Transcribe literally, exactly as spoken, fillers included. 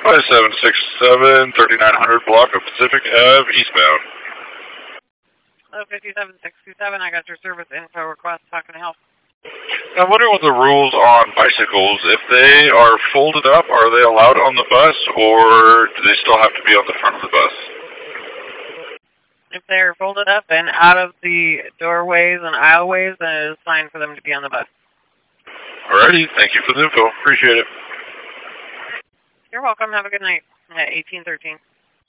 five seven six seven, thirty-nine hundred block of Pacific Ave eastbound. Hello, fifty-seven sixty-seven, I got your service info request. How can I help? I'm wondering what the rules on bicycles, if they are folded up, are they allowed on the bus, or do they still have to be on the front of the bus? If they're folded up and out of the doorways and aisleways, then it is fine for them to be on the bus. Alrighty, thank you for the info. Appreciate it. You're welcome. Have a good night. At eighteen thirteen.